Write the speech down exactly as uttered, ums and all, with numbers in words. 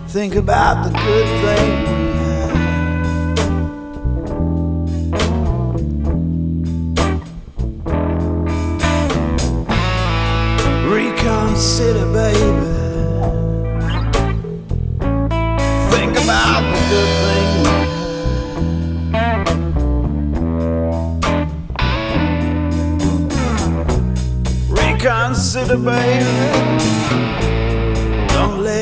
Think about the good thing we had. Reconsider, baby. Think about the good thing we had. Reconsider, baby. Don't let